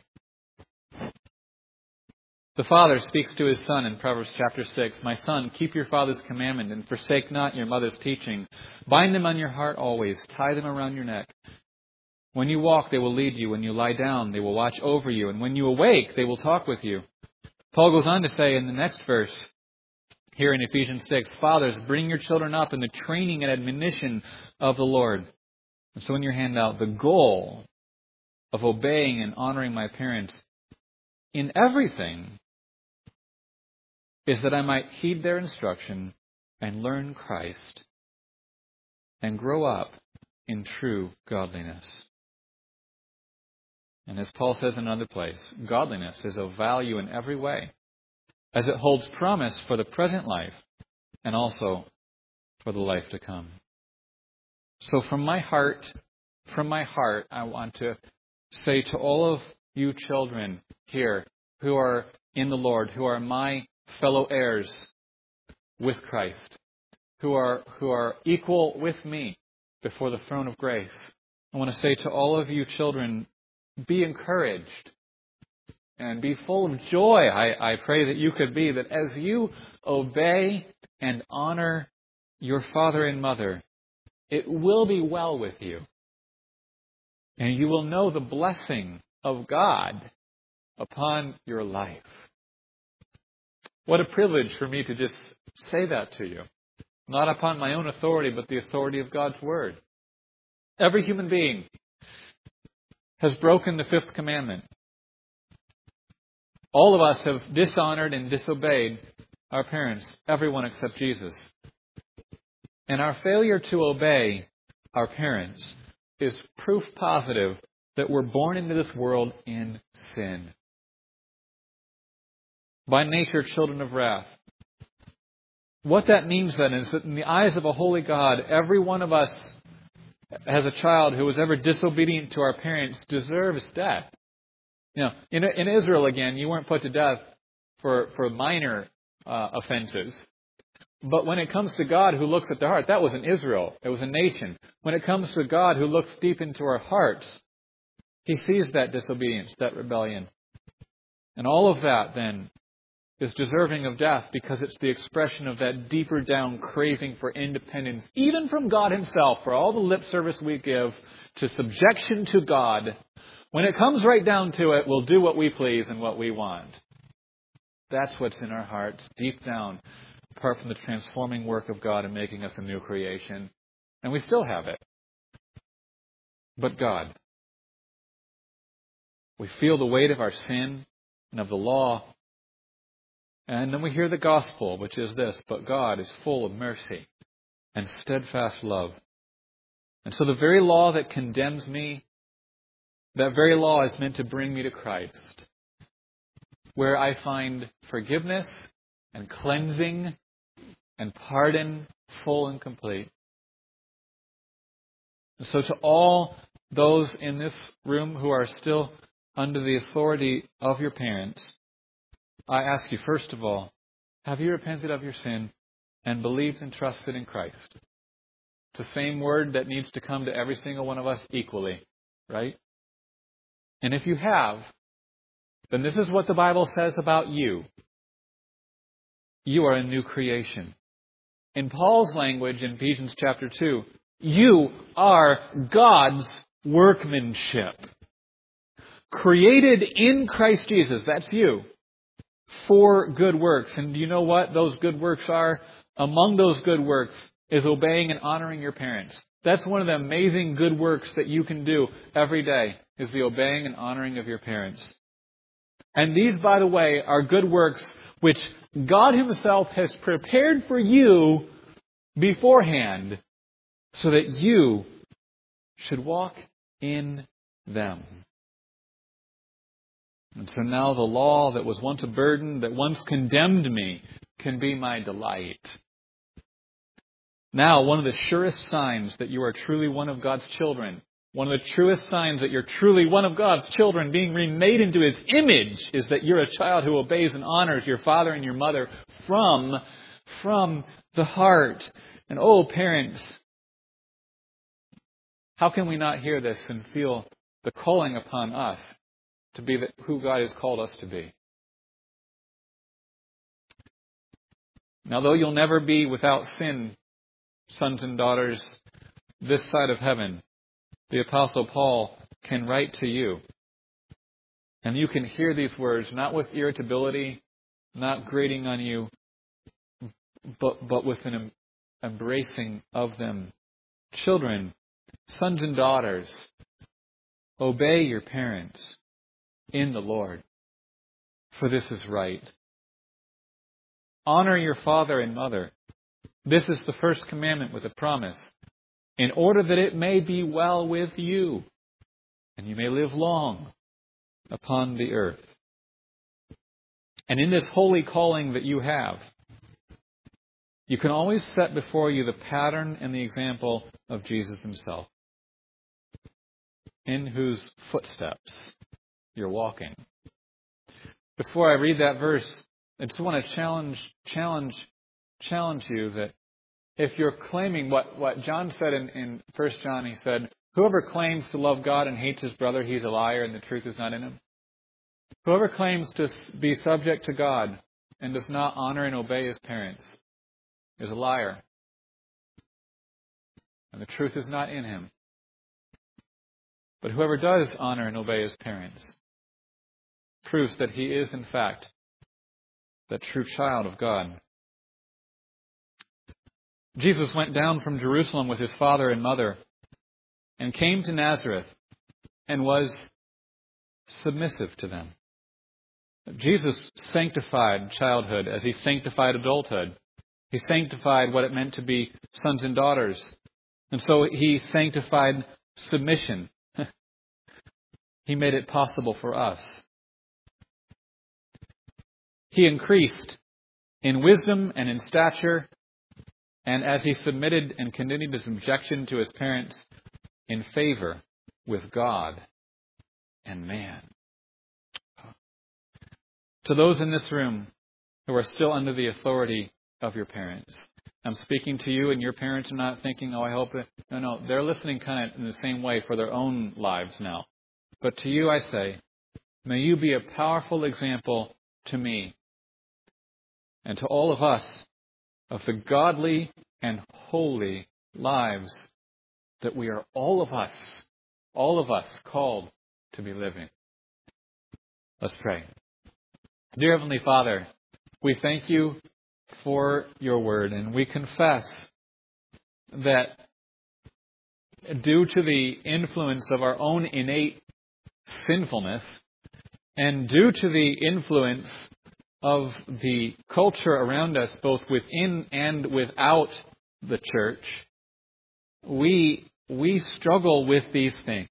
The father speaks to his son in Proverbs chapter 6, "My son, keep your father's commandment and forsake not your mother's teaching. Bind them on your heart always. Tie them around your neck. When you walk, they will lead you. When you lie down, they will watch over you. And when you awake, they will talk with you." Paul goes on to say in the next verse, here in Ephesians 6, "Fathers, bring your children up in the training and admonition of the Lord." And so in your handout, the goal of obeying and honoring my parents in everything is that I might heed their instruction and learn Christ and grow up in true godliness. And as Paul says in another place, godliness is of value in every way, as it holds promise for the present life and also for the life to come. So from my heart, I want to say to all of you children here who are in the Lord, who are my fellow heirs with Christ, who are equal with me before the throne of grace, I want to say to all of you children, be encouraged and be full of joy. I pray that you could be, that as you obey and honor your father and mother, it will be well with you. And you will know the blessing of God upon your life. What a privilege for me to just say that to you. Not upon my own authority, but the authority of God's Word. Every human being has broken the fifth commandment. All of us have dishonored and disobeyed our parents, everyone except Jesus. And our failure to obey our parents is proof positive that we're born into this world in sin. By nature, children of wrath. What that means then is that in the eyes of a holy God, every one of us as a child who was ever disobedient to our parents deserves death. You know, in Israel, again, you weren't put to death for minor offenses. But when it comes to God who looks at the heart, that was in Israel. It was a nation. When it comes to God who looks deep into our hearts, He sees that disobedience, that rebellion. And all of that, then, is deserving of death because it's the expression of that deeper down craving for independence, even from God Himself, for all the lip service we give to subjection to God. When it comes right down to it, we'll do what we please and what we want. That's what's in our hearts, deep down, apart from the transforming work of God in making us a new creation. And we still have it. But God. We feel the weight of our sin and of the law. And then we hear the gospel, which is this: but God is full of mercy and steadfast love. And so the very law that condemns me, that very law is meant to bring me to Christ, where I find forgiveness and cleansing and pardon full and complete. And so to all those in this room who are still under the authority of your parents, I ask you, first of all, have you repented of your sin and believed and trusted in Christ? It's the same word that needs to come to every single one of us equally, right? And if you have, then this is what the Bible says about you. You are a new creation. In Paul's language in Ephesians chapter 2, you are God's workmanship. Created in Christ Jesus, that's you, for good works. And do you know what those good works are? Among those good works is obeying and honoring your parents. That's one of the amazing good works that you can do every day, is the obeying and honoring of your parents. And these, by the way, are good works which God Himself has prepared for you beforehand so that you should walk in them. And so now the law that was once a burden, that once condemned me, can be my delight. Now, one of the surest signs that you are truly one of God's children, one of the truest signs that you're truly one of God's children, being remade into His image, is that you're a child who obeys and honors your father and your mother from the heart. And oh, parents, how can we not hear this and feel the calling upon us to be who God has called us to be? Now, though you'll never be without sin, sons and daughters, this side of heaven, the Apostle Paul can write to you. And you can hear these words, not with irritability, not grating on you, but with an embracing of them. Children, sons and daughters, obey your parents in the Lord, for this is right. Honor your father and mother. This is the first commandment with a promise, in order that it may be well with you, and you may live long upon the earth. And in this holy calling that you have, you can always set before you the pattern and the example of Jesus Himself, in whose footsteps you're walking. Before I read that verse, I just want to challenge you that if you're claiming what John said in 1 John, he said, whoever claims to love God and hates his brother, he's a liar and the truth is not in him. Whoever claims to be subject to God and does not honor and obey his parents is a liar. And the truth is not in him. But whoever does honor and obey his parents proves that he is, in fact, the true child of God. Jesus went down from Jerusalem with his father and mother and came to Nazareth and was submissive to them. Jesus sanctified childhood as He sanctified adulthood. He sanctified what it meant to be sons and daughters. And so He sanctified submission. He made it possible for us. He increased in wisdom and in stature, and as He submitted and continued His subjection to His parents, in favor with God and man. To those in this room who are still under the authority of your parents, I'm speaking to you, and your parents are not thinking, I hope that... No, they're listening kind of in the same way for their own lives now. But to you I say, may you be a powerful example to me and to all of us of the godly and holy lives that we are all of us called to be living. Let's pray. Dear Heavenly Father, we thank You for your word. And we confess that due to the influence of our own innate sinfulness, and due to the influence of the culture around us, both within and without the church, we struggle with these things.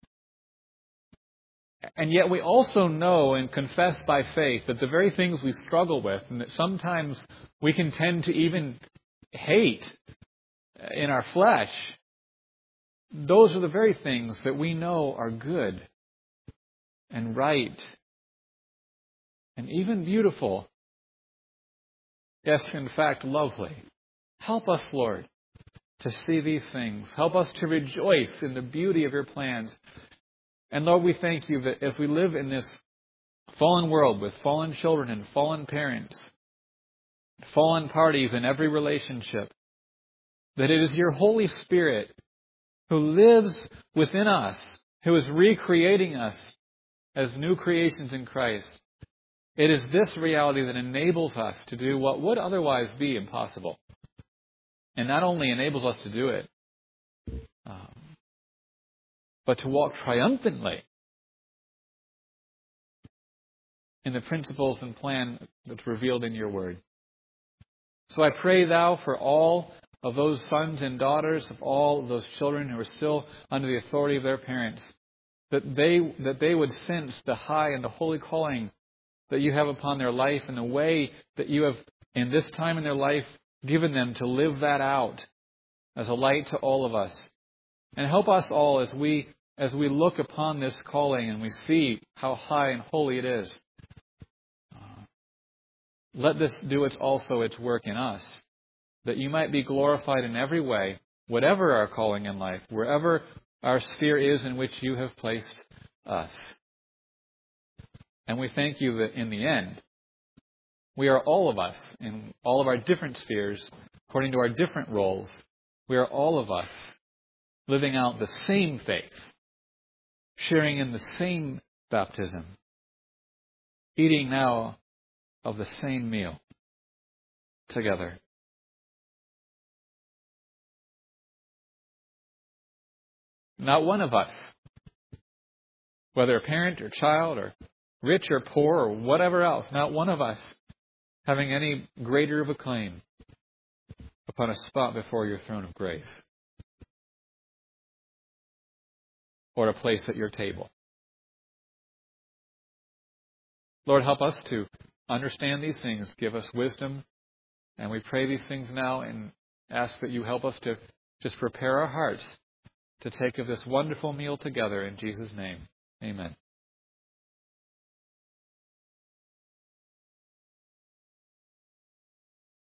And yet we also know and confess by faith that the very things we struggle with, and that sometimes we can tend to even hate in our flesh, those are the very things that we know are good and right and even beautiful. Yes, in fact, lovely. Help us, Lord, to see these things. Help us to rejoice in the beauty of your plans. And Lord, we thank you that as we live in this fallen world with fallen children and fallen parents, fallen parties in every relationship, that it is your Holy Spirit who lives within us, who is recreating us as new creations in Christ. It is this reality that enables us to do what would otherwise be impossible. And not only enables us to do it, but to walk triumphantly in the principles and plan that's revealed in your word. So I pray thou for all of those sons and daughters, of all of those children who are still under the authority of their parents, that they would sense the high and the holy calling that you have upon their life, and the way that you have, in this time in their life, given them to live that out as a light to all of us. And help us all as we look upon this calling and we see how high and holy it is. Let this do its work in us, that you might be glorified in every way, whatever our calling in life, wherever our sphere is in which you have placed us. And we thank you that in the end, we are all of us, in all of our different spheres, according to our different roles, we are all of us living out the same faith, sharing in the same baptism, eating now of the same meal together. Not one of us, whether a parent or child or rich or poor or whatever else, not one of us having any greater of a claim upon a spot before your throne of grace or a place at your table. Lord, help us to understand these things. Give us wisdom. And we pray these things now and ask that you help us to just prepare our hearts to take of this wonderful meal together in Jesus' name. Amen.